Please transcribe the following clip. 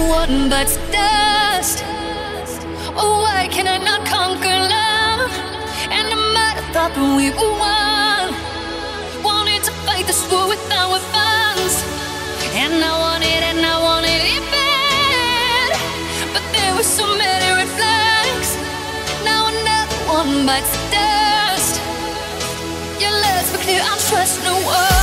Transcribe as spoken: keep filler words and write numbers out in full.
one bites dust. Oh, why can I not conquer love? And I might have thought that we were one, wanted to fight this war with our funds. And I wanted, and I wanted it bad, but there were so many red flags. Now another one bites dust. Your lips were clear, I trust no one.